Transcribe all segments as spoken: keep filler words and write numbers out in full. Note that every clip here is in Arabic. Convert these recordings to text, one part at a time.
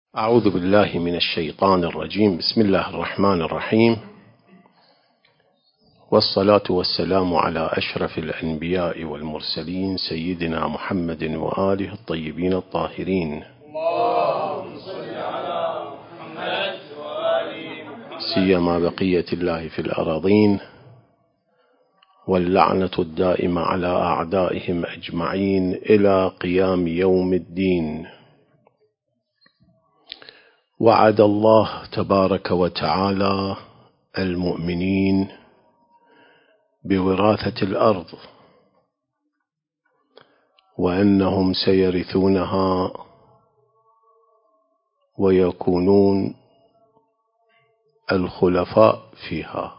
أعوذ بالله من الشيطان الرجيم. بسم الله الرحمن الرحيم، والصلاة والسلام على أشرف الأنبياء والمرسلين سيدنا محمد وآله الطيبين الطاهرين. اللهم صل على محمد وآل محمد سيما بقية الله في الأراضين، واللعنة الدائمة على أعدائهم أجمعين إلى قيام يوم الدين. وعد الله تبارك وتعالى المؤمنين بوراثة الأرض، وأنهم سيرثونها ويكونون الخلفاء فيها،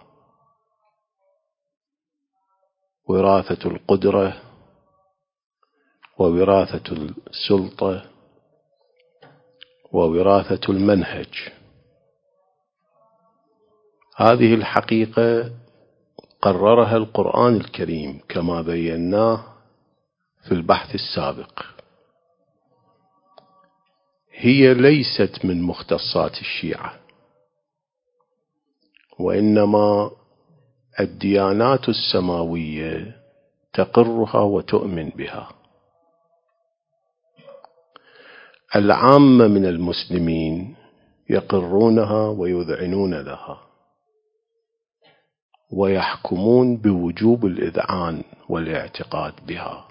وراثة القدرة ووراثة السلطة ووراثة المنهج. هذه الحقيقة قررها القرآن الكريم كما بيناه في البحث السابق. هي ليست من مختصات الشيعة، وإنما الديانات السماوية تقرها وتؤمن بها. العامة من المسلمين يقرونها ويذعنون لها، ويحكمون بوجوب الإذعان والاعتقاد بها.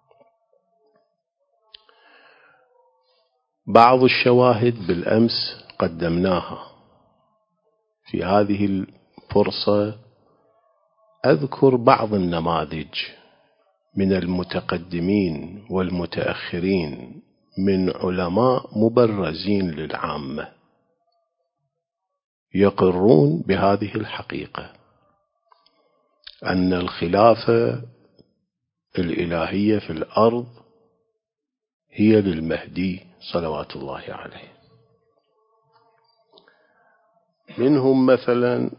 بعض الشواهد بالأمس قدمناها. في هذه الفرصة أذكر بعض النماذج من المتقدمين والمتأخرين من علماء مبرزين للعامة يقرون بهذه الحقيقة، أن الخلافة الإلهية في الأرض هي للمهدي صلوات الله عليه. منهم مثلا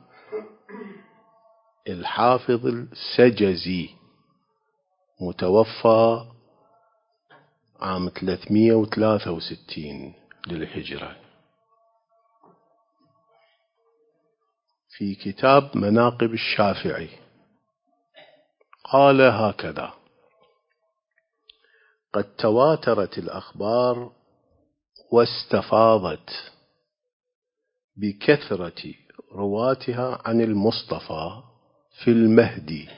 الحافظ السجزي، متوفى عام ثلاثمئة وثلاثة وستين للهجرة، في كتاب مناقب الشافعي قال هكذا: قد تواترت الأخبار واستفاضت بكثرة رواتها عن المصطفى في المهدي،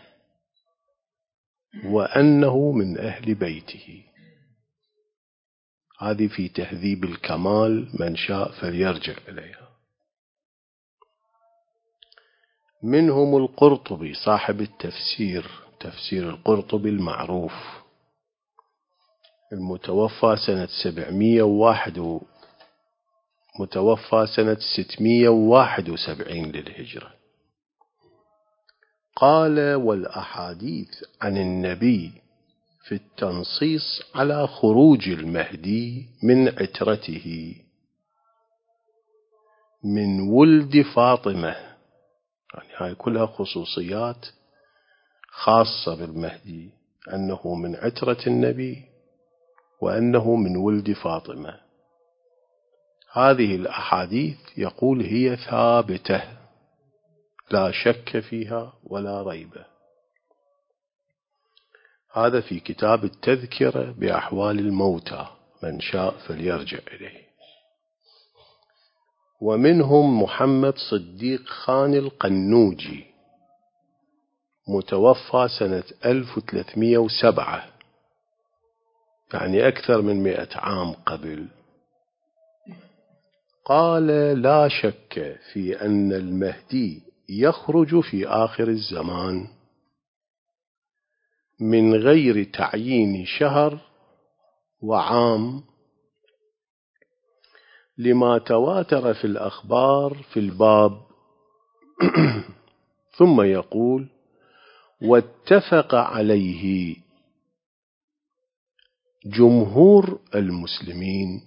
وأنه من أهل بيته. هذه في تهذيب الكمال، من شاء فليرجع إليها. منهم القرطبي صاحب التفسير، تفسير القرطبي المعروف، المتوفى سنة سبعمئة وواحد متوفى سنة ستمئة وواحد وسبعين للهجرة. قال: والأحاديث عن النبي في التنصيص على خروج المهدي من عترته من ولد فاطمة، يعني هاي كلها خصوصيات خاصة بالمهدي، أنه من عترة النبي وأنه من ولد فاطمة. هذه الأحاديث يقول هي ثابتة لا شك فيها ولا ريب. هذا في كتاب التذكرة بأحوال الموتى، من شاء فليرجع إليه. ومنهم محمد صديق خان القنوجي، متوفى سنة ألف وثلاثمئة وسبعة، يعني أكثر من مئة عام قبل. قال: لا شك في أن المهدي يخرج في آخر الزمان من غير تعيين شهر وعام، لما تواتر في الأخبار في الباب. ثم يقول: واتفق عليه جمهور المسلمين،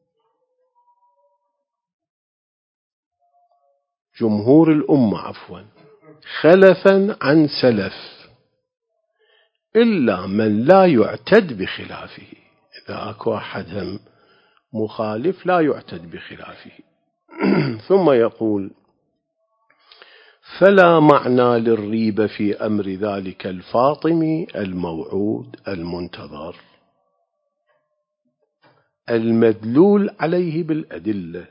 جمهور الأمة عفوا، خلفا عن سلف، إلا من لا يعتد بخلافه. إذا أكو أحد هم مخالف لا يعتد بخلافه. ثم يقول: فلا معنى للريبة في أمر ذلك الفاطمي الموعود المنتظر المدلول عليه بالأدلة،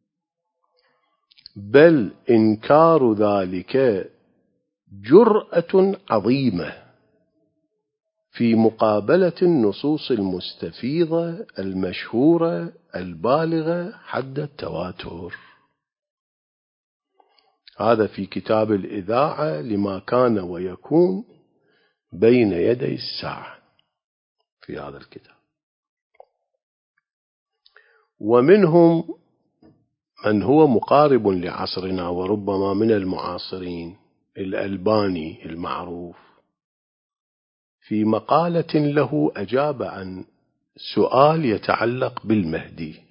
بل إنكار ذلك جرأة عظيمة في مقابلة النصوص المستفيضة المشهورة البالغة حد التواتر. هذا في كتاب الإذاعة لما كان ويكون بين يدي الساعة في هذا الكتاب. ومنهم من هو مقارب لعصرنا وربما من المعاصرين، الألباني المعروف، في مقالة له أجاب عن سؤال يتعلق بالمهدي،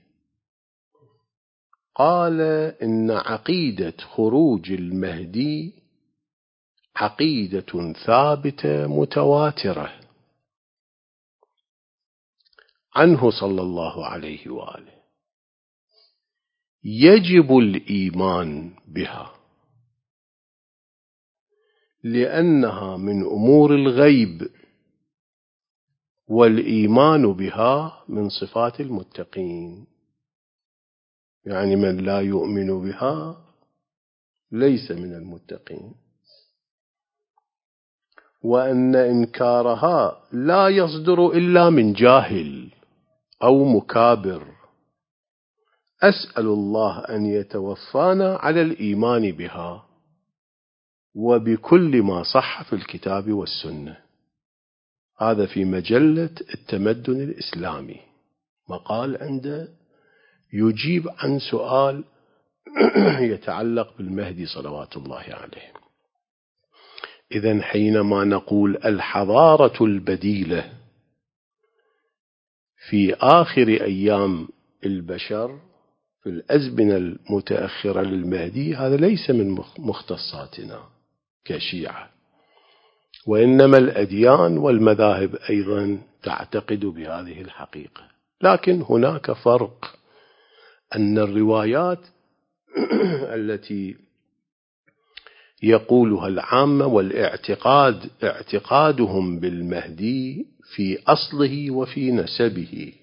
قال إن عقيدة خروج المهدي عقيدة ثابتة متواترة عنه صلى الله عليه وآله، يجب الإيمان بها لأنها من أمور الغيب، والإيمان بها من صفات المتقين. يعني من لا يؤمن بها ليس من المتقين. وأن إنكارها لا يصدر إلا من جاهل أو مكابر. أسأل الله أن يتوفانا على الإيمان بها وبكل ما صح في الكتاب والسنة. هذا في مجلة التمدن الإسلامي، مقال عنده يجيب عن سؤال يتعلق بالمهدي صلوات الله عليه. إذن حينما نقول الحضارة البديلة في آخر أيام البشر في الأزمنة المتأخرة للمهدي، هذا ليس من مختصاتنا كشيعة، وإنما الأديان والمذاهب أيضا تعتقد بهذه الحقيقة. لكن هناك فرق، أن الروايات التي يقولها العامة والاعتقاد اعتقادهم بالمهدي في أصله وفي نسبه.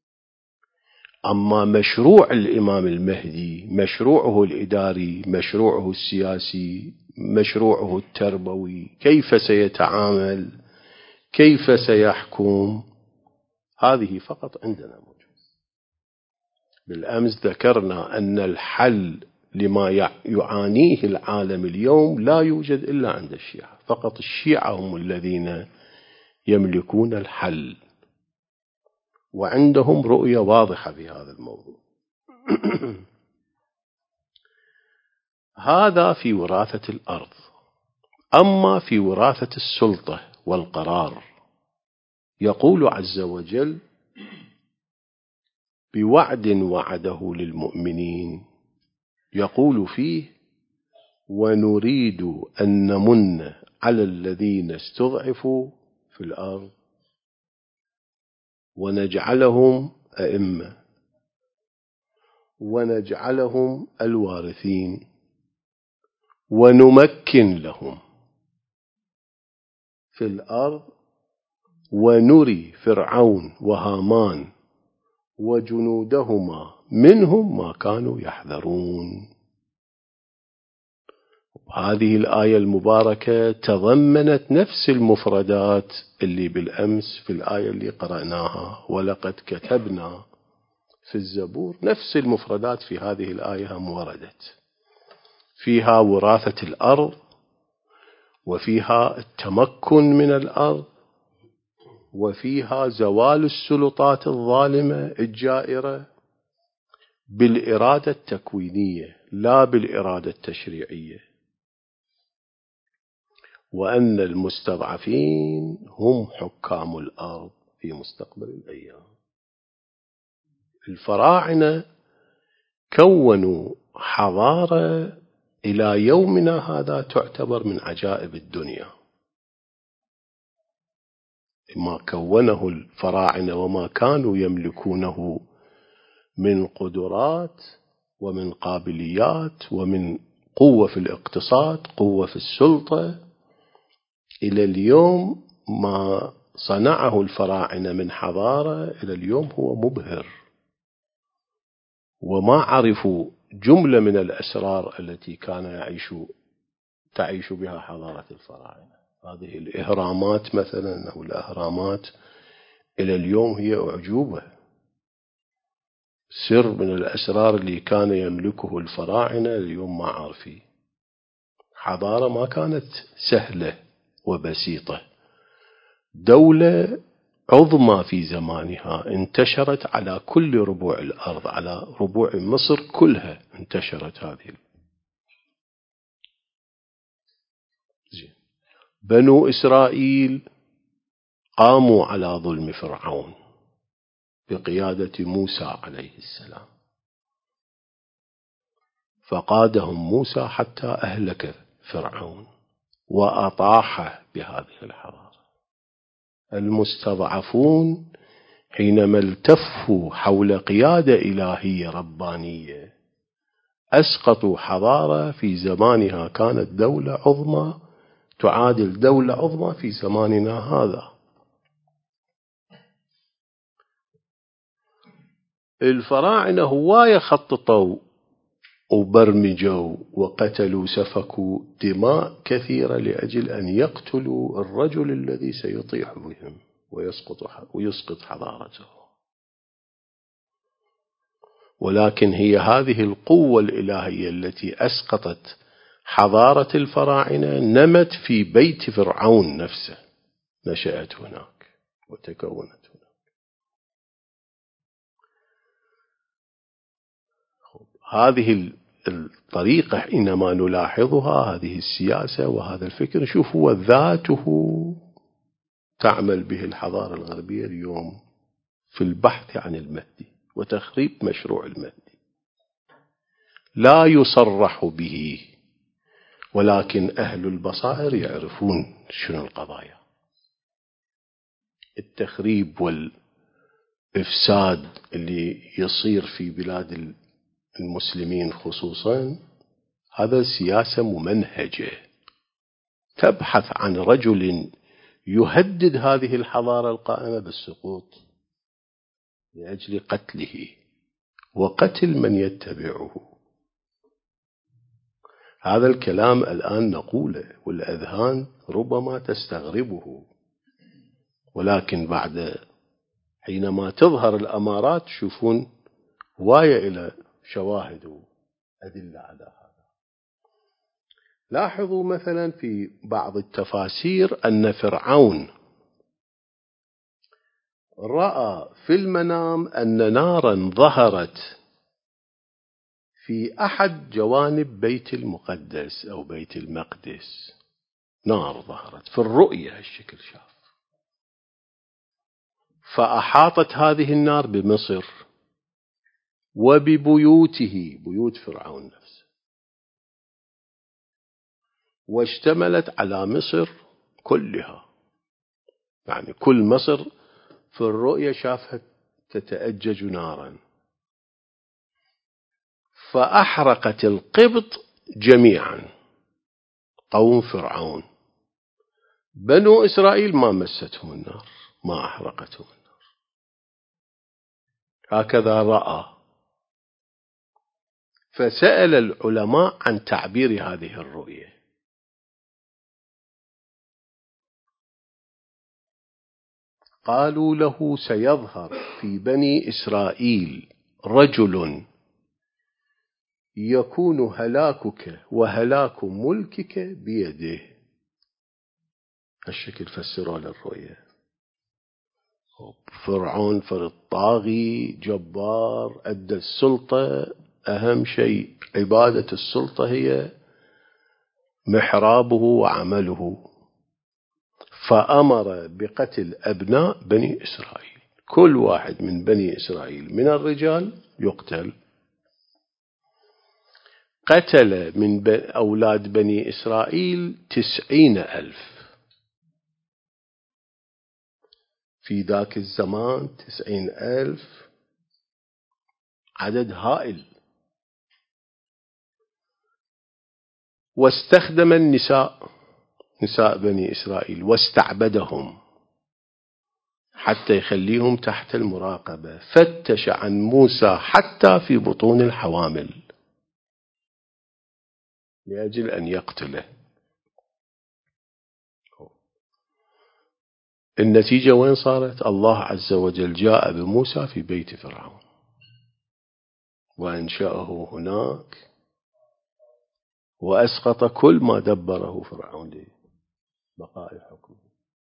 أما مشروع الإمام المهدي، مشروعه الإداري، مشروعه السياسي، مشروعه التربوي، كيف سيتعامل، كيف سيحكم، هذه فقط عندنا موجود. بالأمس ذكرنا أن الحل لما يعانيه العالم اليوم لا يوجد إلا عند الشيعة فقط. الشيعة هم الذين يملكون الحل، وعندهم رؤية واضحة في هذا الموضوع. هذا في وراثة الأرض. أما في وراثة السلطة والقرار، يقول عز وجل بوعد وعده للمؤمنين، يقول فيه: ونريد أن نمن على الذين استضعفوا في الأرض ونجعلهم أئمة ونجعلهم الوارثين ونمكن لهم في الأرض ونري فرعون وهامان وجنودهما منهم ما كانوا يحذرون. هذه الآية المباركة تضمنت نفس المفردات اللي بالأمس في الآية اللي قرأناها: ولقد كتبنا في الزبور. نفس المفردات في هذه الآية هم وردت، فيها وراثة الأرض، وفيها التمكن من الأرض، وفيها زوال السلطات الظالمة الجائرة بالإرادة التكوينية لا بالإرادة التشريعية، وأن المستضعفين هم حكام الأرض في مستقبل الأيام. الفراعنة كونوا حضارة إلى يومنا هذا تعتبر من عجائب الدنيا. ما كونه الفراعنة وما كانوا يملكونه من قدرات ومن قابليات ومن قوة في الاقتصاد، قوة في السلطة، إلى اليوم ما صنعه الفراعنة من حضارة إلى اليوم هو مبهر، وما عرفوا جملة من الأسرار التي كان يعيش تعيش بها حضارة الفراعنة. هذه الإهرامات مثلا أو الأهرامات إلى اليوم هي أعجوبة، سر من الأسرار اللي كان يملكه الفراعنة اليوم ما عارفين. حضارة ما كانت سهلة وبسيطة، دولة عظمى في زمانها انتشرت على كل ربوع الأرض، على ربوع مصر كلها انتشرت هذه. بنو إسرائيل قاموا على ظلم فرعون بقيادة موسى عليه السلام، فقادهم موسى حتى أهلك فرعون وأطاح بهذه الحضارة. المستضعفون حينما التفوا حول قيادة إلهية ربانية أسقطوا حضارة في زمانها كانت دولة عظمى تعادل دولة عظمى في زماننا هذا. الفراعنة هواية خططوا وبرمجوا وقتلوا سفكوا دماء كثيرة لأجل أن يقتلوا الرجل الذي سيطيح بهم ويسقط ويسقط حضارته. ولكن هي هذه القوة الإلهية التي أسقطت حضارة الفراعنة نمت في بيت فرعون نفسه، نشأت هناك وتكونت هناك. هذه الطريقة حينما نلاحظها، هذه السياسة وهذا الفكر، نشوف هو ذاته تعمل به الحضارة الغربية اليوم في البحث عن المهدي وتخريب مشروع المهدي. لا يصرح به، ولكن أهل البصائر يعرفون شنو القضايا. التخريب والإفساد اللي يصير في بلاد المسلمين خصوصا، هذا سياسة ممنهجة تبحث عن رجل يهدد هذه الحضارة القائمة بالسقوط لأجل قتله وقتل من يتبعه. هذا الكلام الآن نقوله والأذهان ربما تستغربه، ولكن بعد حينما تظهر الأمارات تشوفون هواية إلى شواهد وأدلة على هذا. لاحظوا مثلا في بعض التفاسير أن فرعون رأى في المنام أن نارا ظهرت في أحد جوانب بيت المقدس أو بيت المقدس. نار ظهرت في الرؤية هالشكل شاف، فأحاطت هذه النار بمصر وببيوته، بيوت فرعون نفسه، واشتملت على مصر كلها. يعني كل مصر في الرؤية شافها تتأجج نارا، فأحرقت القبط جميعا قوم فرعون. بنو إسرائيل ما مستهم النار، ما أحرقتهم النار. هكذا رأى. فسأل العلماء عن تعبير هذه الرؤية، قالوا له سيظهر في بني إسرائيل رجل يكون هلاكك وهلاك ملكك بيده. الشكل فسروا للرؤية. فرعون فرد طاغي جبار أدى السلطة، أهم شيء عبادة السلطة هي محرابه وعمله، فأمر بقتل أبناء بني إسرائيل. كل واحد من بني إسرائيل من الرجال يقتل. قتل من أولاد بني إسرائيل تسعين ألف. في ذاك الزمان تسعين ألف عدد هائل. واستخدم النساء نساء بني إسرائيل واستعبدهم حتى يخليهم تحت المراقبة. فتش عن موسى حتى في بطون الحوامل لأجل أن يقتله. النتيجة وين صارت؟ الله عز وجل جاء بموسى في بيت فرعون وأنشأه هناك وأسقط كل ما دبره فرعون لبقاء حكمه.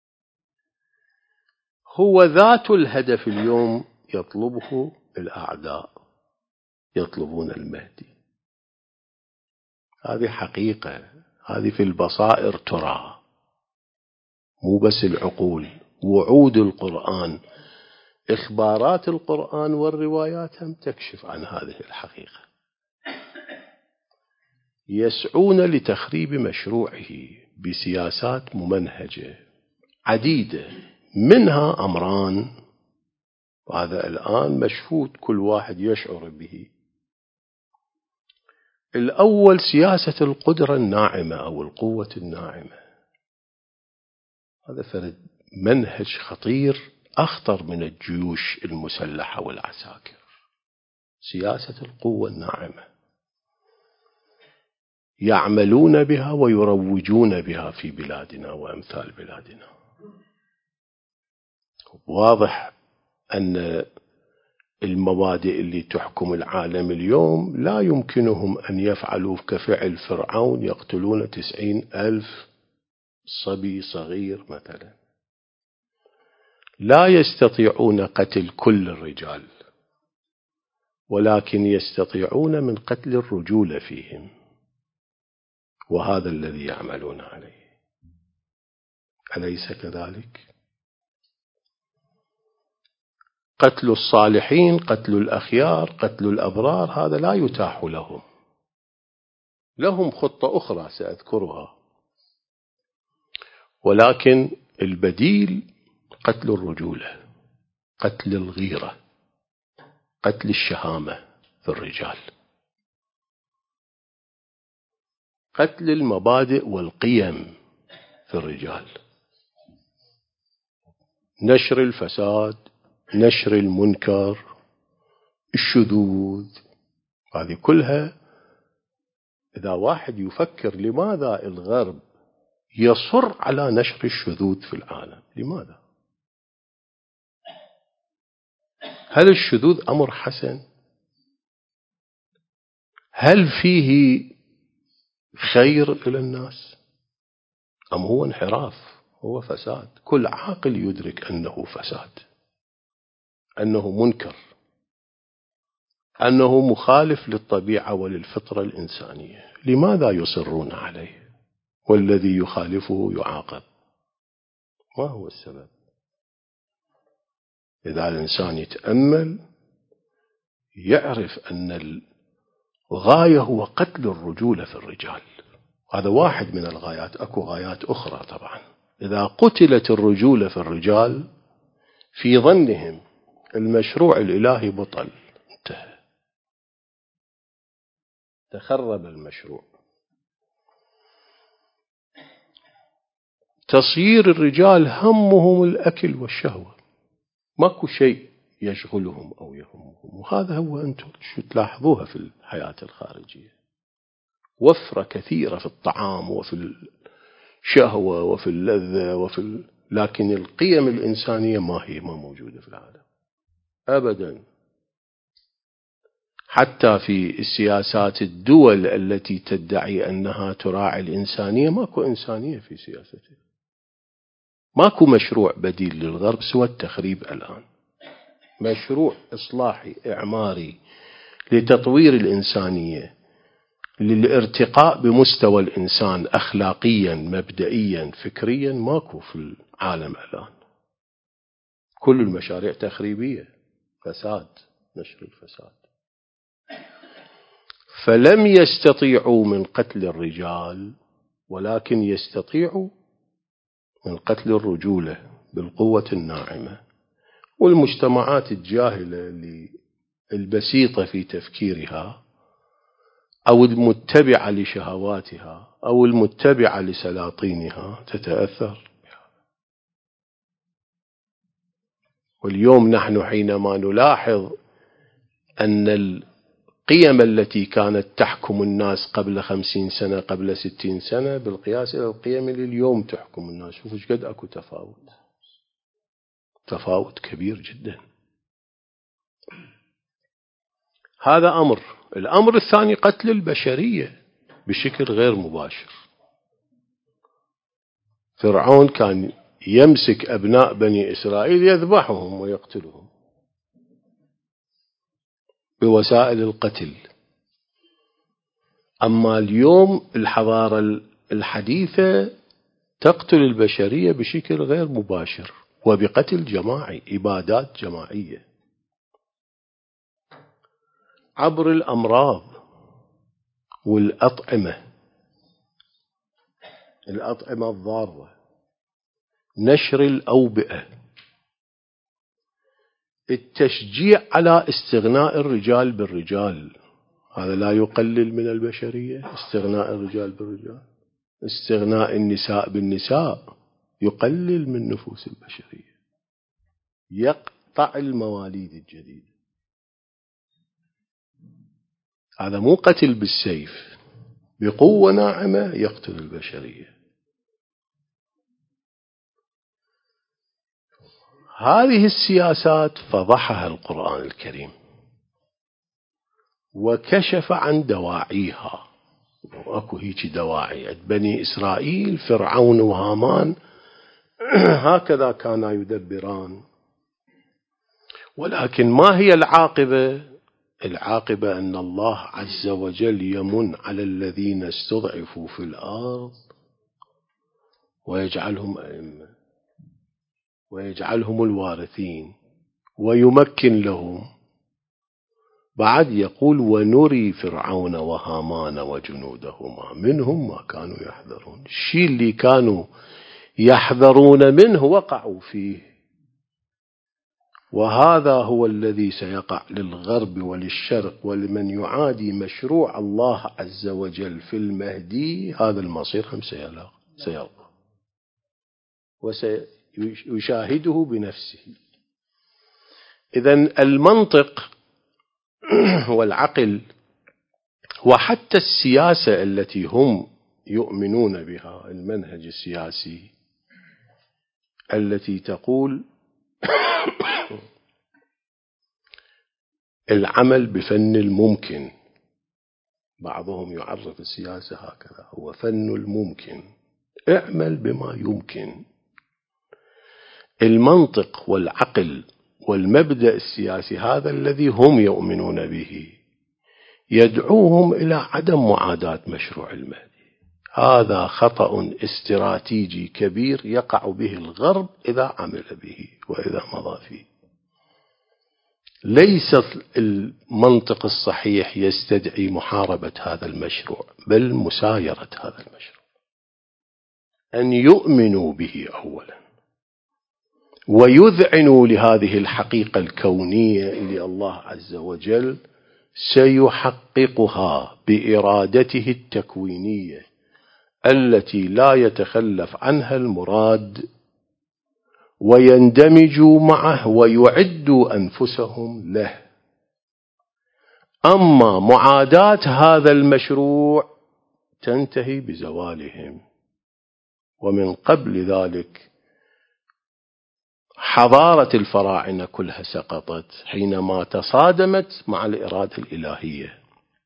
هو ذات الهدف اليوم يطلبه الأعداء، يطلبون المهدي. هذه حقيقة، هذه في البصائر ترى، مو بس العقول. وعود القرآن، إخبارات القرآن والروايات هم تكشف عن هذه الحقيقة. يسعون لتخريب مشروعه بسياسات ممنهجة عديدة، منها أمران، وهذا الآن مشهود كل واحد يشعر به. الأول سياسة القدرة الناعمة أو القوة الناعمة. هذا فرد منهج خطير أخطر من الجيوش المسلحة والعساكر. سياسة القوة الناعمة يعملون بها ويروجون بها في بلادنا وأمثال بلادنا. واضح أن المبادئ اللي تحكم العالم اليوم لا يمكنهم أن يفعلوا كفعل فرعون، يقتلون تسعين ألف صبي صغير مثلا. لا يستطيعون قتل كل الرجال، ولكن يستطيعون من قتل الرجولة فيهم، وهذا الذي يعملون عليه. أليس كذلك؟ قتل الصالحين، قتل الأخيار، قتل الأبرار، هذا لا يتاح لهم. لهم خطة أخرى سأذكرها، ولكن البديل قتل الرجولة، قتل الغيرة، قتل الشهامة في الرجال، قتل المبادئ والقيم في الرجال، نشر الفساد، نشر المنكر، الشذوذ. هذه كلها إذا واحد يفكر لماذا الغرب يصر على نشر الشذوذ في العالم؟ لماذا؟ هل الشذوذ أمر حسن؟ هل فيه خير إلى الناس؟ أم هو انحراف، هو فساد؟ كل عاقل يدرك أنه فساد، أنه منكر، أنه مخالف للطبيعة وللفطرة الإنسانية. لماذا يصرون عليه؟ والذي يخالفه يعاقب. ما هو السبب؟ إذا الإنسان يتأمل يعرف أن الغاية هو قتل الرجولة في الرجال. هذا واحد من الغايات، أكو غايات أخرى طبعا. إذا قتلت الرجولة في الرجال في ظنهم المشروع الإلهي بطل، انتهى، تخرب المشروع. تصير الرجال همهم الأكل والشهوة، ماكو شيء يشغلهم أو يهمهم. وهذا هو أنتم شو تلاحظوها في الحياة الخارجية، وفرة كثيرة في الطعام وفي الشهوة وفي اللذة وفي ال... لكن القيم الإنسانية ما هي ما موجودة في العالم أبدا. حتى في السياسات الدول التي تدعي أنها تراعي الإنسانية ماكو إنسانية في سياستها. ماكو مشروع بديل للغرب سوى التخريب الآن. مشروع إصلاحي إعماري لتطوير الإنسانية، للارتقاء بمستوى الإنسان أخلاقيا مبدئيا فكريا، ماكو في العالم الآن. كل المشاريع تخريبية، فساد، نشر الفساد. فلم يستطيعوا من قتل الرجال، ولكن يستطيعوا من قتل الرجولة بالقوة الناعمة. والمجتمعات الجاهلة اللي البسيطة في تفكيرها أو المتبعة لشهواتها أو المتبعة لسلاطينها تتأثر. واليوم نحن حينما نلاحظ أن القيم التي كانت تحكم الناس قبل خمسين سنة قبل ستين سنة بالقياس إلى القيم اللي اليوم تحكم الناس، شوفوا ايش قد أكو تفاوت، تفاوت كبير جدا. هذا أمر. الأمر الثاني قتل البشرية بشكل غير مباشر. فرعون كان يمسك أبناء بني إسرائيل يذبحهم ويقتلهم بوسائل القتل. أما اليوم الحضارة الحديثة تقتل البشرية بشكل غير مباشر وبقتل جماعي، إبادات جماعية عبر الأمراض والأطعمة، الأطعمة الضارة، نشر الأوبئة، التشجيع على استغناء الرجال بالرجال. هذا لا يقلل من البشرية، استغناء الرجال بالرجال. استغناء النساء بالنساء يقلل من نفوس البشرية، يقطع المواليد الجديدة. هذا مو قتل بالسيف، بقوة ناعمة يقتل البشرية. هذه السياسات فضحها القرآن الكريم وكشف عن دواعيها. وأكو هيك دواعي بني إسرائيل، فرعون وهامان هكذا كانا يدبران. ولكن ما هي العاقبة؟ العاقبة أن الله عز وجل يمن على الذين استضعفوا في الأرض ويجعلهم أئمة ويجعلهم الوارثين ويمكن لهم. بعد يقول ونري فرعون وهامان وجنودهما منهم ما كانوا يحذرون. الشيء اللي كانوا يحذرون منه وقعوا فيه، وهذا هو الذي سيقع للغرب وللشرق ولمن يعادي مشروع الله عز وجل في المهدي. هذا المصير هم سيلقى وسيشاهده بنفسه. إذن المنطق والعقل وحتى السياسة التي هم يؤمنون بها، المنهج السياسي التي تقول العمل بفن الممكن. بعضهم يعرف السياسة هكذا، هو فن الممكن، اعمل بما يمكن. المنطق والعقل والمبدأ السياسي هذا الذي هم يؤمنون به يدعوهم إلى عدم معاداة مشروع المهدي. هذا خطأ استراتيجي كبير يقع به الغرب إذا عمل به وإذا مضى فيه. ليس المنطق الصحيح يستدعي محاربة هذا المشروع، بل مسايرة هذا المشروع، أن يؤمنوا به أولا ويذعنوا لهذه الحقيقة الكونية اللي الله عز وجل سيحققها بإرادته التكوينية التي لا يتخلف عنها المراد، ويندمجوا معه ويعدوا أنفسهم له. أما معاداة هذا المشروع تنتهي بزوالهم. ومن قبل ذلك حضارة الفراعنة كلها سقطت حينما تصادمت مع الإرادة الإلهية.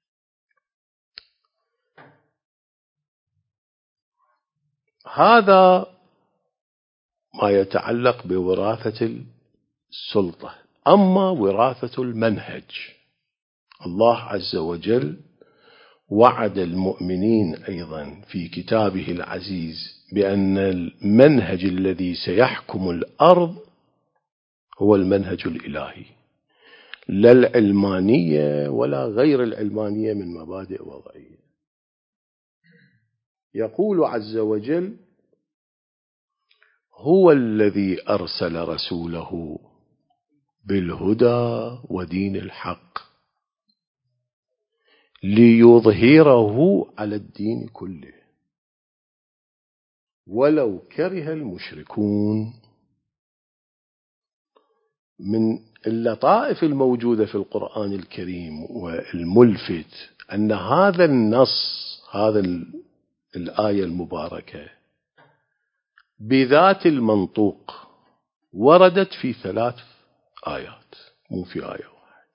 هذا ما يتعلق بوراثة السلطة. أما وراثة المنهج، الله عز وجل وعد المؤمنين أيضا في كتابه العزيز بأن المنهج الذي سيحكم الأرض هو المنهج الإلهي، لا العلمانية ولا غير العلمانية من مبادئ وضعية. يقول عز وجل هو الذي أرسل رسوله بالهدى ودين الحق ليظهره على الدين كله ولو كره المشركون. من اللطائف الموجودة في القرآن الكريم والملفت أن هذا النص، هذا الآية المباركة بذات المنطوق وردت في ثلاث آيات، مو في آية واحدة.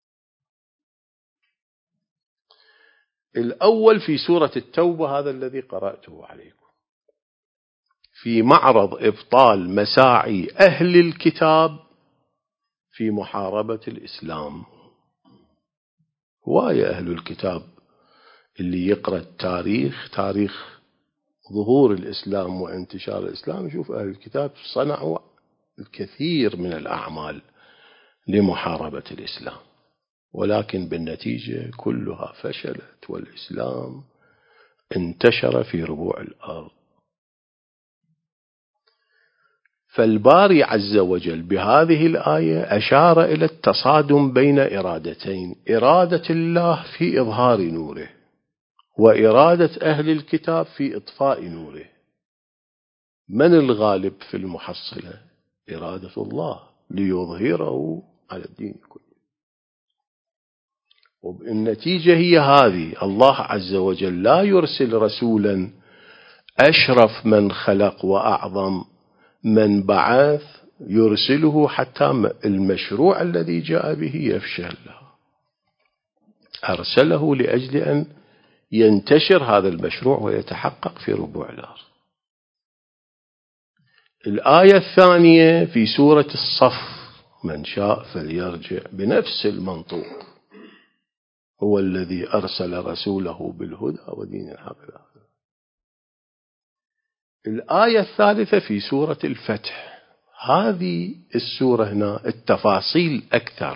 الأول في سورة التوبة، هذا الذي قرأته عليكم، في معرض إبطال مساعي أهل الكتاب في محاربة الإسلام. هواية أهل الكتاب اللي يقرأ التاريخ، تاريخ ظهور الإسلام وانتشار الإسلام، يشوف أهل الكتاب صنعوا الكثير من الأعمال لمحاربة الإسلام، ولكن بالنتيجة كلها فشلت والإسلام انتشر في ربوع الأرض. فالباري عز وجل بهذه الآية أشار إلى التصادم بين إرادتين: إرادة الله في إظهار نوره، وإرادة أهل الكتاب في إطفاء نوره. من الغالب في المحصلة؟ إرادة الله ليظهره على الدين كله. وبالنتيجة هي هذه: الله عز وجل لا يرسل رسولا أشرف من خلق وأعظم من بعث يرسله حتى المشروع الذي جاء به يفشل، أرسله لأجل أن ينتشر هذا المشروع ويتحقق في ربوع الأرض. الآية الثانية في سورة الصف: من شاء فليرجع، بنفس المنطوق، هو الذي أرسل رسوله بالهدى ودين الحق. الآية الثالثة في سورة الفتح. هذه السورة هنا التفاصيل أكثر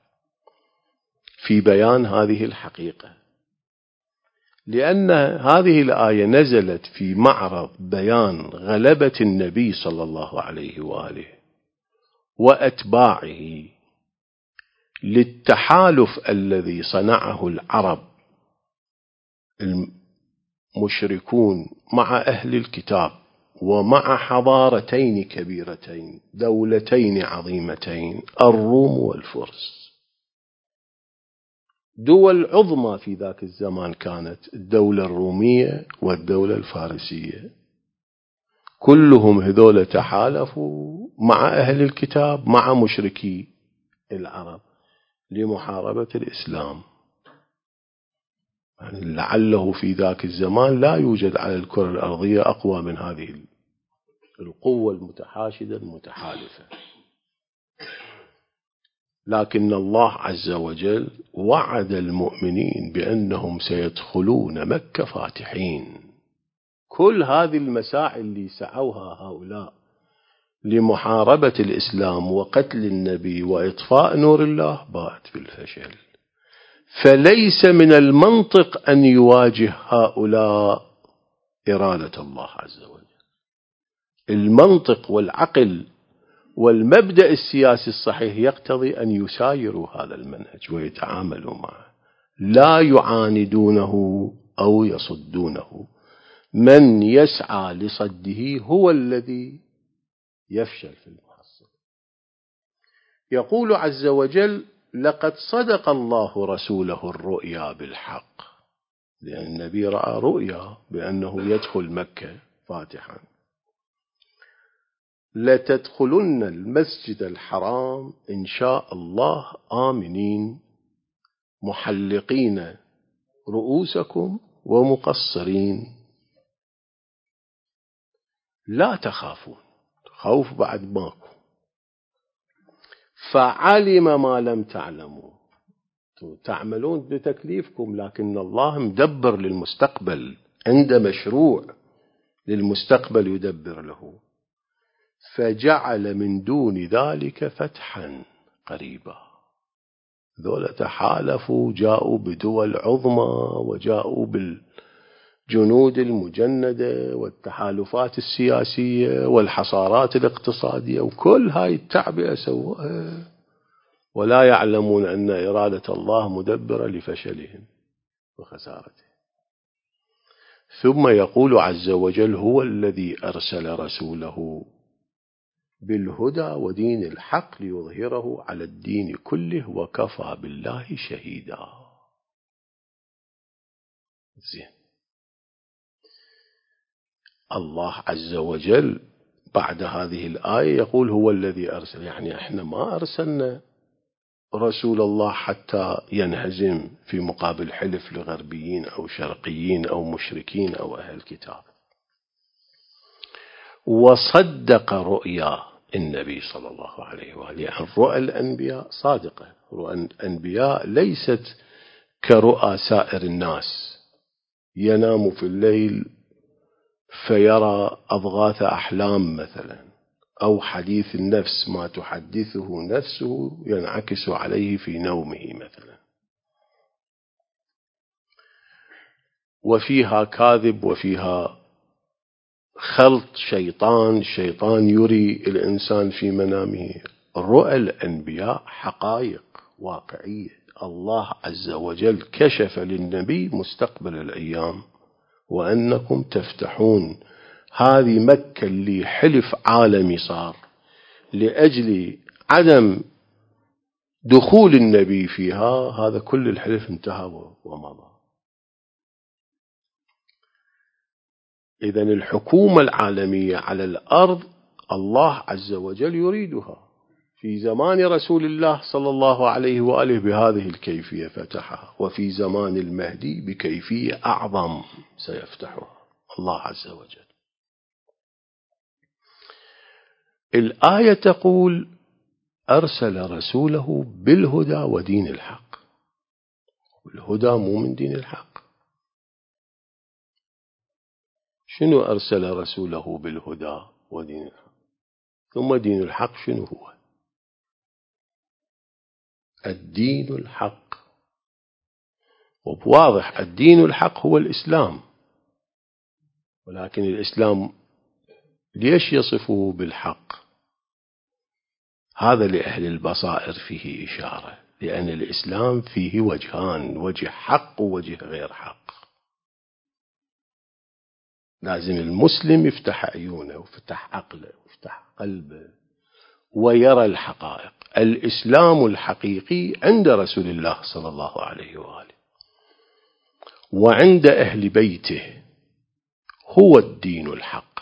في بيان هذه الحقيقة، لأن هذه الآية نزلت في معرض بيان غلبة النبي صلى الله عليه وآله وأتباعه للتحالف الذي صنعه العرب المشركون مع أهل الكتاب ومع حضارتين كبيرتين، دولتين عظيمتين، الروم والفرس. دول عظمى في ذاك الزمان كانت الدولة الرومية والدولة الفارسية، كلهم هذول تحالفوا مع أهل الكتاب مع مشركي العرب لمحاربة الإسلام. يعني لعله في ذاك الزمان لا يوجد على الكرة الأرضية أقوى من هذه القوة المتحاشدة المتحالفة. لكن الله عز وجل وعد المؤمنين بأنهم سيدخلون مكة فاتحين. كل هذه المساعي اللي سعوها هؤلاء لمحاربة الإسلام وقتل النبي وإطفاء نور الله باءت بالفشل. فليس من المنطق أن يواجه هؤلاء إرادة الله عز وجل. المنطق والعقل والمبدأ السياسي الصحيح يقتضي أن يسايروا هذا المنهج ويتعاملوا معه، لا يعاندونه أو يصدونه. من يسعى لصده هو الذي يفشل في المحصل. يقول عز وجل: لقد صدق الله رسوله الرؤيا بالحق، لأن النبي رأى رؤيا بأنه يدخل مكة فاتحا. لتدخلن المسجد الحرام إن شاء الله آمنين محلقين رؤوسكم ومقصرين لا تخافون. خوف بعد ماكو. فعلم ما لم تعلموا. تعملون بتكليفكم، لكن الله مدبر للمستقبل، عنده مشروع للمستقبل يدبر له. فجعل من دون ذلك فتحا قريبا. ذولا تحالفوا، جاءوا بدول عظمى وجاءوا بالجنود المجندة والتحالفات السياسية والحصارات الاقتصادية، وكل هاي التعبئة سووها ولا يعلمون أن إرادة الله مدبرة لفشلهم وخسارتهم. ثم يقول عز وجل: هو الذي أرسل رسوله بالهدى ودين الحق ليظهره على الدين كله وكفى بالله شهيدا. زين. الله عز وجل بعد هذه الآية يقول: هو الذي أرسل، يعني احنا ما أرسلنا رسول الله حتى ينهزم في مقابل حلف لغربيين أو شرقيين أو مشركين أو أهل كتاب. وصدق رؤيا النبي صلى الله عليه وآله، يعني رؤى الأنبياء صادقة. رؤى الأنبياء ليست كرؤى سائر الناس، ينام في الليل فيرى أضغاث أحلام مثلا، أو حديث النفس، ما تحدثه نفسه ينعكس عليه في نومه مثلا. وفيها كاذب وفيها خلط شيطان، الشيطان يري الإنسان في منامه. رؤى الأنبياء حقائق واقعية. الله عز وجل كشف للنبي مستقبل الأيام: وأنكم تفتحون. هذه مكة اللي حلف عالمي صار لأجل عدم دخول النبي فيها، هذا كل الحلف انتهى ومضى. إذن الحكومة العالمية على الأرض الله عز وجل يريدها. في زمان رسول الله صلى الله عليه وآله بهذه الكيفية فتحها، وفي زمان المهدي بكيفية أعظم سيفتحها الله عز وجل. الآية تقول: أرسل رسوله بالهدى ودين الحق. والهدى مو من دين الحق. شنو أرسل رسوله بالهدى ودين الحق؟ ثم دين الحق شنو هو؟ الدين الحق. وبواضح الدين الحق هو الإسلام، ولكن الإسلام ليش يصفه بالحق؟ هذا لأهل البصائر فيه إشارة، لأن الإسلام فيه وجهان: وجه حق ووجه غير حق. لازم المسلم يفتح عيونه ويفتح عقله ويفتح قلبه ويرى الحقائق. الإسلام الحقيقي عند رسول الله صلى الله عليه وآله وعند أهل بيته هو الدين الحق.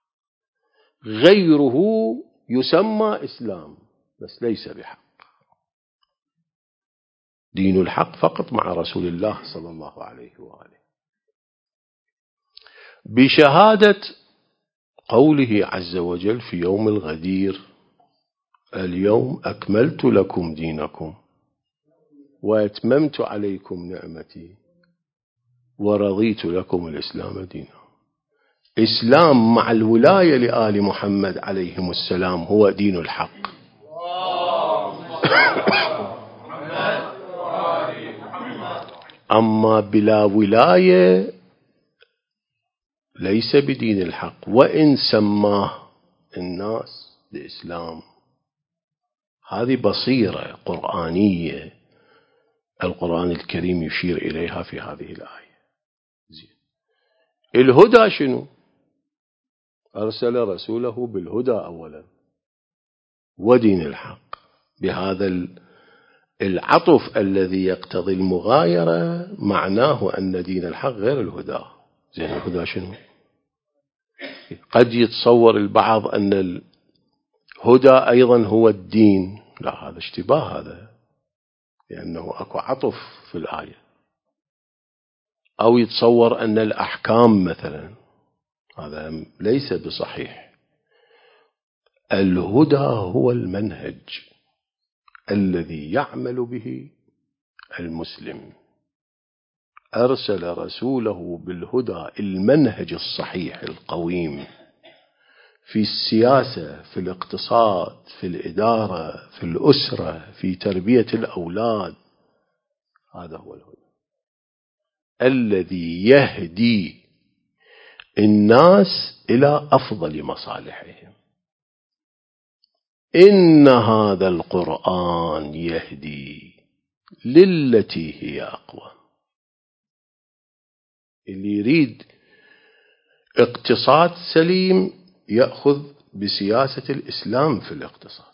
غيره يسمى إسلام بس ليس بحق. دين الحق فقط مع رسول الله صلى الله عليه وآله. بشهادة قوله عز وجل في يوم الغدير: اليوم أكملت لكم دينكم وأتممت عليكم نعمتي ورضيت لكم الإسلام دينا. إسلام مع الولاية لآل محمد عليهم السلام هو دين الحق. أما بلا ولاية ليس بدين الحق، وإن سماه الناس بإسلام. هذه بصيرة قرآنية القرآن الكريم يشير إليها في هذه الآية. زين. الهدى شنو؟ أرسل رسوله بالهدى أولا ودين الحق، بهذا العطف الذي يقتضي المغايرة. معناه أن دين الحق غير الهدى. زين، الهدى شنو؟ قد يتصور البعض أن الهدى أيضا هو الدين. لا، هذا اشتباه، هذا لأنه أكو عطف في الآية. أو يتصور أن الأحكام مثلا، هذا ليس بصحيح. الهدى هو المنهج الذي يعمل به المسلم. أرسل رسوله بالهدى، المنهج الصحيح القويم في السياسة، في الاقتصاد، في الإدارة، في الأسرة، في تربية الأولاد. هذا هو الهدى الذي يهدي الناس إلى أفضل مصالحهم. إن هذا القرآن يهدي للتي هي أقوى. اللي يريد اقتصاد سليم يأخذ بسياسة الإسلام في الاقتصاد.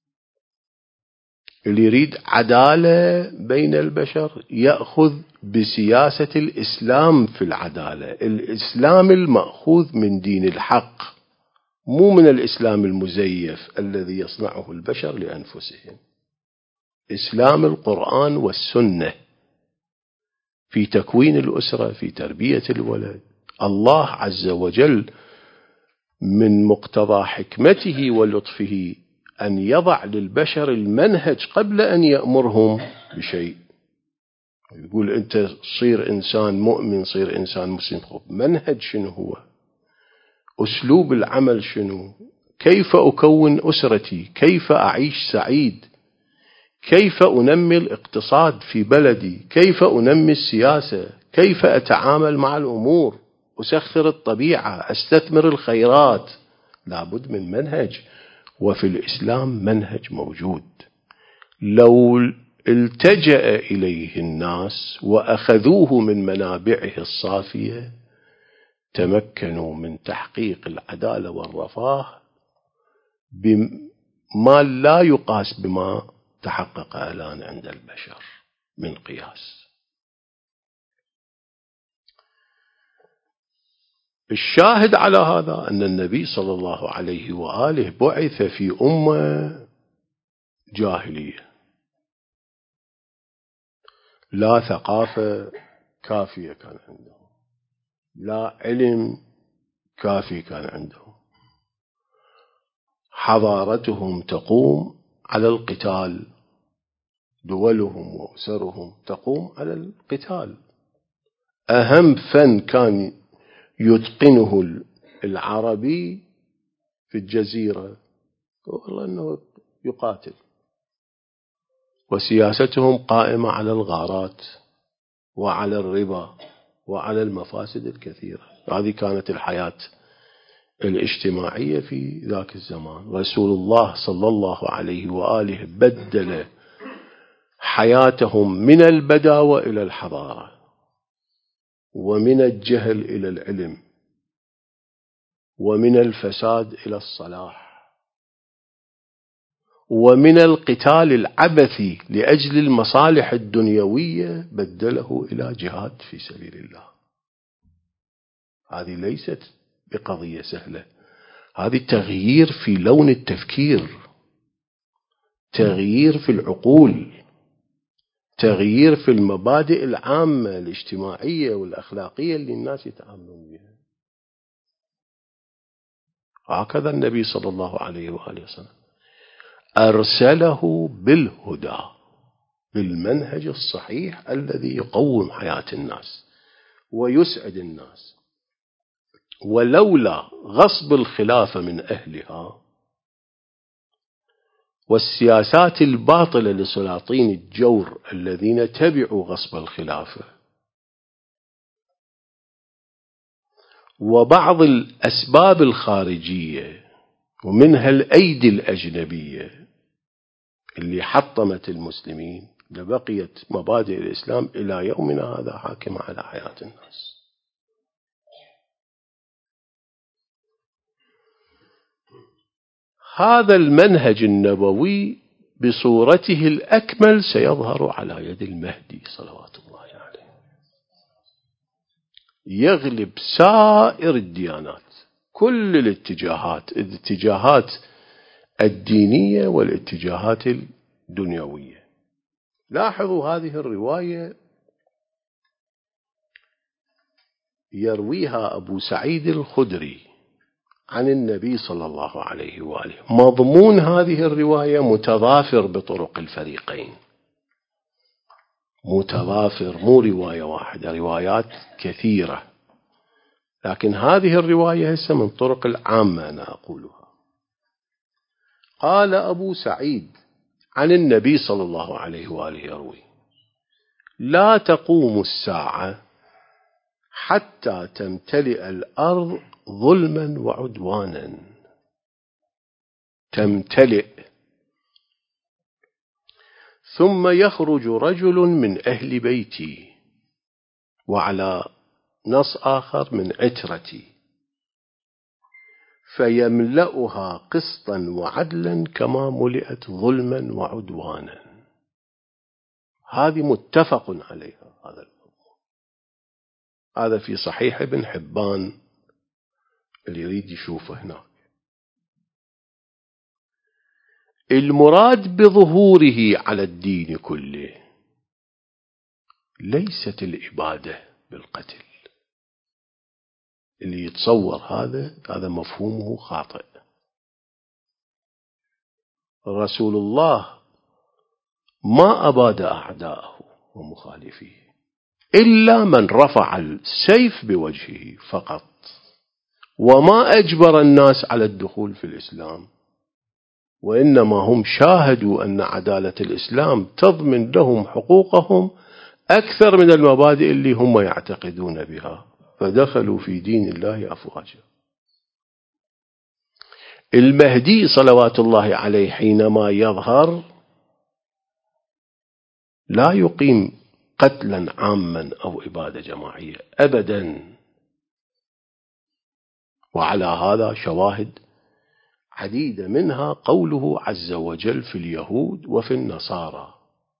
اللي يريد عدالة بين البشر يأخذ بسياسة الإسلام في العدالة. الإسلام المأخوذ من دين الحق، مو من الإسلام المزيف الذي يصنعه البشر لأنفسهم. إسلام القرآن والسنة في تكوين الأسرة، في تربية الولد. الله عز وجل من مقتضى حكمته ولطفه أن يضع للبشر المنهج قبل أن يأمرهم بشيء. يقول أنت صير إنسان مؤمن، صير إنسان مسلم. منهج شنو هو؟ أسلوب العمل شنو؟ كيف أكون أسرتي؟ كيف أعيش سعيد؟ كيف أنمي الاقتصاد في بلدي؟ كيف أنمي السياسة؟ كيف أتعامل مع الأمور؟ أسخر الطبيعة، أستثمر الخيرات. لابد من منهج، وفي الإسلام منهج موجود. لو التجأ إليه الناس وأخذوه من منابعه الصافية تمكنوا من تحقيق العدالة والرفاه بما لا يقاس بما تحقق الآن عند البشر من قياس. الشاهد على هذا أن النبي صلى الله عليه وآله بعث في أمة جاهلية، لا ثقافة كافية كان عندهم، لا علم كافي كان عندهم. حضارتهم تقوم على القتال، دولهم وأسرهم تقوم على القتال. أهم فن كان يتقنه العربي في الجزيرة والله أنه يقاتل، وسياستهم قائمة على الغارات وعلى الربا وعلى المفاسد الكثيرة. هذه كانت الحياة الاجتماعية في ذاك الزمان. رسول الله صلى الله عليه وآله بدل حياتهم من البداوة إلى الحضارة، ومن الجهل إلى العلم، ومن الفساد إلى الصلاح، ومن القتال العبثي لأجل المصالح الدنيوية بدله إلى جهاد في سبيل الله. هذه ليست بقضية سهلة، هذه تغيير في لون التفكير، تغيير في العقول، تغيير في المبادئ العامة الاجتماعية والأخلاقية اللي الناس يتعاملون بها. هكذا النبي صلى الله عليه وآله وسلم أرسله بالهدى، بالمنهج الصحيح الذي يقوم حياة الناس ويسعد الناس. ولولا غصب الخلافة من أهلها والسياسات الباطلة لسلاطين الجور الذين تبعوا غصب الخلافة، وبعض الأسباب الخارجية ومنها الأيدي الأجنبية اللي حطمت المسلمين، لبقيت مبادئ الإسلام إلى يومنا هذا حاكمة على حياة الناس. هذا المنهج النبوي بصورته الأكمل سيظهر على يد المهدي صلوات الله عليه، يغلب سائر الديانات، كل الاتجاهات، الاتجاهات الدينية والاتجاهات الدنيوية. لاحظوا هذه الرواية يرويها أبو سعيد الخدري عن النبي صلى الله عليه وآله. مضمون هذه الرواية متضافر بطرق الفريقين، متضافر، مو رواية واحدة، روايات كثيرة، لكن هذه الرواية هسه من طرق العامة أنا أقولها. قال أبو سعيد عن النبي صلى الله عليه وآله يروي: لا تقوم الساعة حتى تمتلئ الأرض ظلما وعدوانا. تمتلئ. ثم يخرج رجل من أهل بيتي، وعلى نص آخر من عترتي، فيملأها قسطا وعدلا كما ملئت ظلما وعدوانا. هذه متفق عليها. هذا الموضوع هذا في صحيح ابن حبان، اللي يريد يشوفه هناك. المراد بظهوره على الدين كله ليست الإبادة بالقتل. اللي يتصور هذا هذا مفهومه خاطئ. رسول الله ما أباد أعداءه ومخالفيه إلا من رفع السيف بوجهه فقط، وما أجبر الناس على الدخول في الإسلام، وإنما هم شاهدوا أن عدالة الإسلام تضمن لهم حقوقهم أكثر من المبادئ اللي هم يعتقدون بها، فدخلوا في دين الله أفواجا. المهدي صلوات الله عليه حينما يظهر لا يقيم قتلا عاما أو إبادة جماعية أبدا. وعلى هذا شواهد عديدة، منها قوله عز وجل في اليهود وفي النصارى،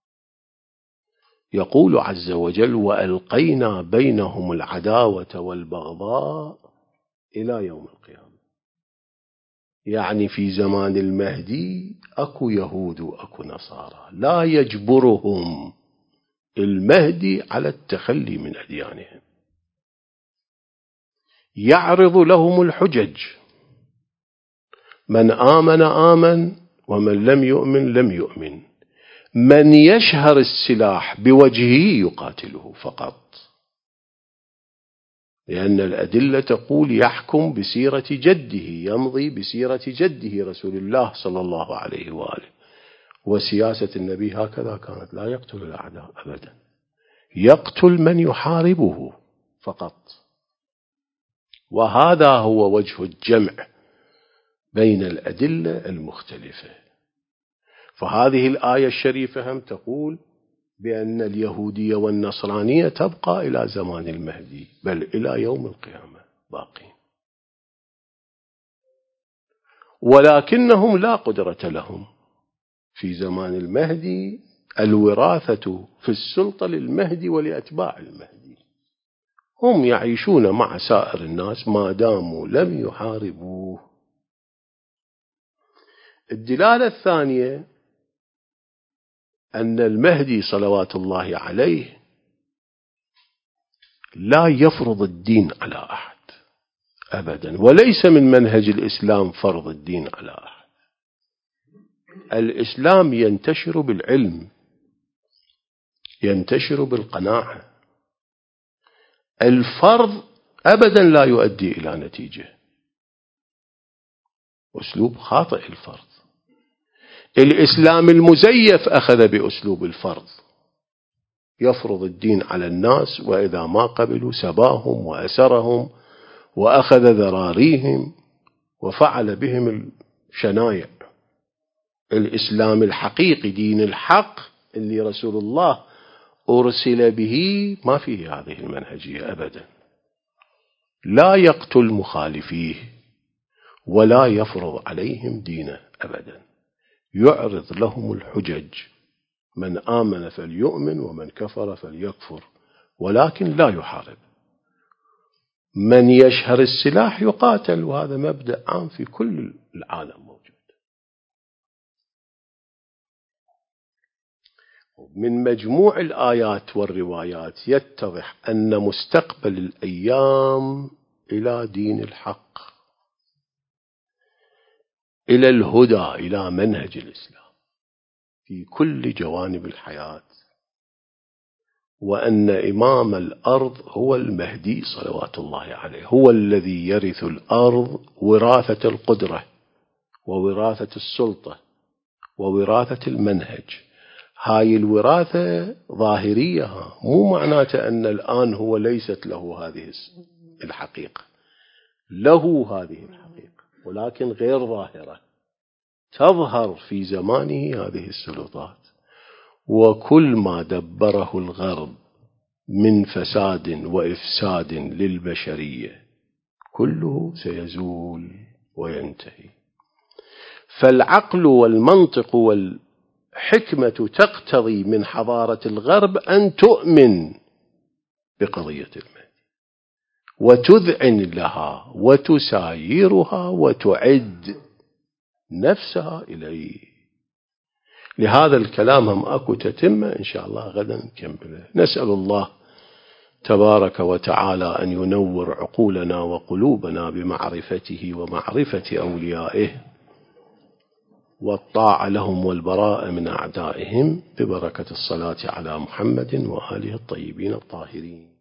يقول عز وجل: وألقينا بينهم العداوة والبغضاء إلى يوم القيامة. يعني في زمان المهدي أكو يهود وأكو نصارى، لا يجبرهم المهدي على التخلي من أديانهم، يعرض لهم الحجج، من آمن آمن ومن لم يؤمن لم يؤمن، من يشهر السلاح بوجهه يقاتله فقط، لأن الأدلة تقول يحكم بسيرة جده، يمضي بسيرة جده رسول الله صلى الله عليه وآله. وسياسة النبي هكذا كانت، لا يقتل الأعداء أبدا، يقتل من يحاربه فقط. وهذا هو وجه الجمع بين الأدلة المختلفة. فهذه الآية الشريفة هم تقول بأن اليهودية والنصرانية تبقى إلى زمان المهدي، بل إلى يوم القيامة باقين، ولكنهم لا قدرة لهم في زمان المهدي. الوراثة في السلطة للمهدي ولأتباع المهدي، هم يعيشون مع سائر الناس ما داموا لم يحاربوه. الدلالة الثانية أن المهدي صلوات الله عليه لا يفرض الدين على أحد أبدا، وليس من منهج الإسلام فرض الدين على أحد. الإسلام ينتشر بالعلم، ينتشر بالقناعة. الفرض أبدا لا يؤدي إلى نتيجة، أسلوب خاطئ الفرض. الإسلام المزيف أخذ بأسلوب الفرض، يفرض الدين على الناس، وإذا ما قبلوا سباهم وأسرهم وأخذ ذراريهم وفعل بهم الشنايع. الإسلام الحقيقي دين الحق اللي رسول الله أرسل به ما فيه هذه المنهجية أبدا، لا يقتل مخالفيه ولا يفرض عليهم دينه أبدا، يعرض لهم الحجج، من آمن فليؤمن ومن كفر فليكفر، ولكن لا يحارب. من يشهر السلاح يقاتل، وهذا مبدأ عام في كل العالم موجود. من مجموع الآيات والروايات يتضح أن مستقبل الأيام إلى دين الحق، إلى الهدى، إلى منهج الإسلام في كل جوانب الحياة، وأن إمام الأرض هو المهدي صلوات الله عليه، هو الذي يرث الأرض وراثة القدرة ووراثة السلطة ووراثة المنهج. هاي الوراثة ظاهرية، مو معناته أن الآن هو ليست له هذه الحقيقة، له هذه الحقيقة ولكن غير ظاهرة، تظهر في زمانه هذه السلطات، وكل ما دبره الغرب من فساد وإفساد للبشرية كله سيزول وينتهي. فالعقل والمنطق والحكمة تقتضي من حضارة الغرب أن تؤمن بقضية المهدي وتذعن لها وتسايرها وتعد نفسها إليه. لهذا الكلام هم أكو تتمة إن شاء الله غدا نكمله. نسأل الله تبارك وتعالى أن ينور عقولنا وقلوبنا بمعرفته ومعرفة أوليائه والطاعة لهم والبراء من أعدائهم، ببركة الصلاة على محمد وآله الطيبين الطاهرين.